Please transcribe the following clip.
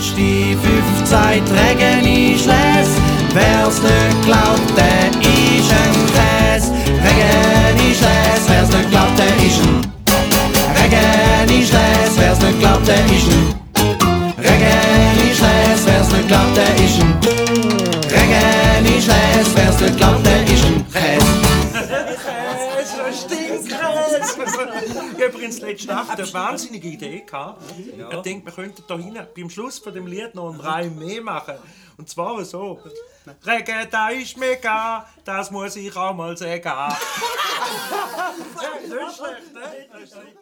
die 5 Zeit Regen ist les. Wer's nicht glaubt, der ist ein Käse. Regen ist les, wer's nicht glaubt, der ist ein. Regen ist les, wer's nicht glaubt, der ist ein. Regen ist les, wer's nicht glaubt, der ist ein. Regen ist les, wer's nicht glaubt, der ist ein Käse. Ich habe übrigens letzte Nacht eine wahnsinnige Idee gehabt. Ja. Ich denke, wir könnten da hinten beim Schluss von dem Lied noch einen Reim mehr machen. Und zwar so: Regen, da ist mega, das muss ich auch mal sagen. Ja, nicht schlecht, ne?